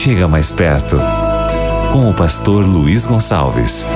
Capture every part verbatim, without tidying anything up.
Chega mais perto, com o pastor Luiz Gonçalves.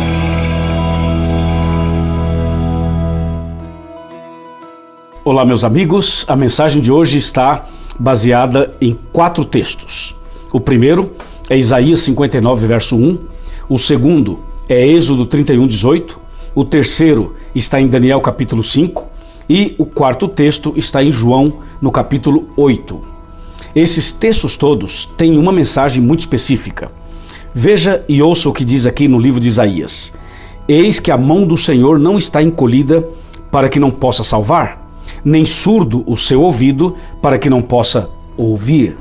Olá, meus amigos. A mensagem de hoje está baseada em quatro textos. O primeiro é Isaías cinquenta e nove, verso um. O segundo é Êxodo trinta e um, dezoito. O terceiro está em Daniel, capítulo cinco. E o quarto texto está em João, no capítulo oito. Esses textos todos têm uma mensagem muito específica. Veja e ouça o que diz aqui no livro de Isaías. Eis que a mão do Senhor não está encolhida para que não possa salvar, nem surdo o seu ouvido para que não possa ouvir.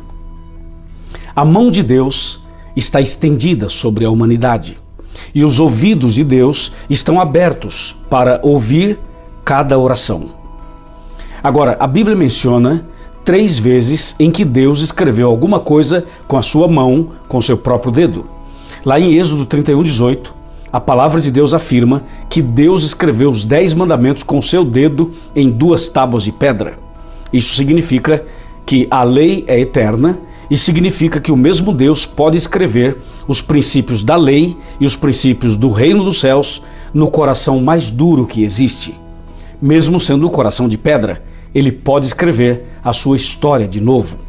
A mão de Deus está estendida sobre a humanidade e os ouvidos de Deus estão abertos para ouvir cada oração. Agora, a Bíblia menciona três vezes em que Deus escreveu alguma coisa com a sua mão, com seu próprio dedo. Lá em Êxodo trinta e um, dezoito, a palavra de Deus afirma que Deus escreveu os dez mandamentos com seu dedo em duas tábuas de pedra. Isso significa que a lei é eterna e significa que o mesmo Deus pode escrever os princípios da lei e os princípios do reino dos céus no coração mais duro que existe. Mesmo sendo um coração de pedra, ele pode escrever a sua história de novo.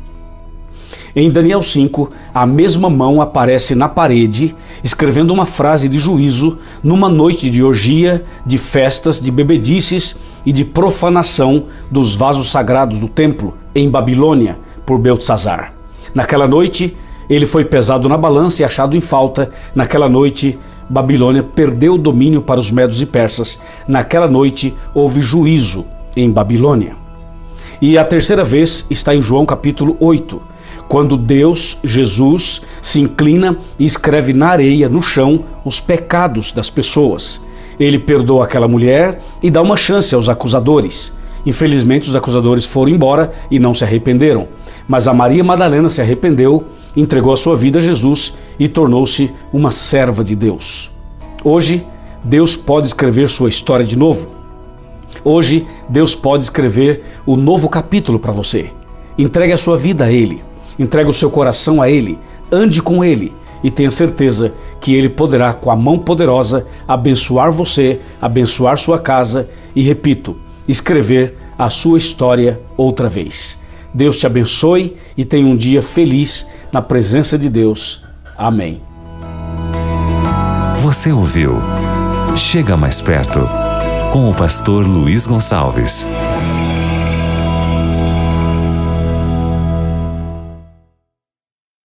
Em Daniel cinco, a mesma mão aparece na parede, escrevendo uma frase de juízo numa noite de orgia, de festas, de bebedices e de profanação dos vasos sagrados do templo em Babilônia por Beltesazar. Naquela noite, ele foi pesado na balança e achado em falta. Naquela noite, Babilônia perdeu o domínio para os medos e persas. Naquela noite, houve juízo em Babilônia. E a terceira vez está em João capítulo oito, quando Deus, Jesus, se inclina e escreve na areia, no chão, os pecados das pessoas. Ele perdoa aquela mulher e dá uma chance aos acusadores. Infelizmente, os acusadores foram embora e não se arrependeram. Mas a Maria Madalena se arrependeu, entregou a sua vida a Jesus e tornou-se uma serva de Deus. Hoje, Deus pode escrever sua história de novo. Hoje, Deus pode escrever o novo capítulo para você. Entregue a sua vida a Ele, entregue o seu coração a Ele, ande com Ele e tenha certeza que Ele poderá, com a mão poderosa, abençoar você, abençoar sua casa e, repito, escrever a sua história outra vez. Deus te abençoe e tenha um dia feliz na presença de Deus. Amém. Você ouviu Chega Mais Perto, com o pastor Luiz Gonçalves.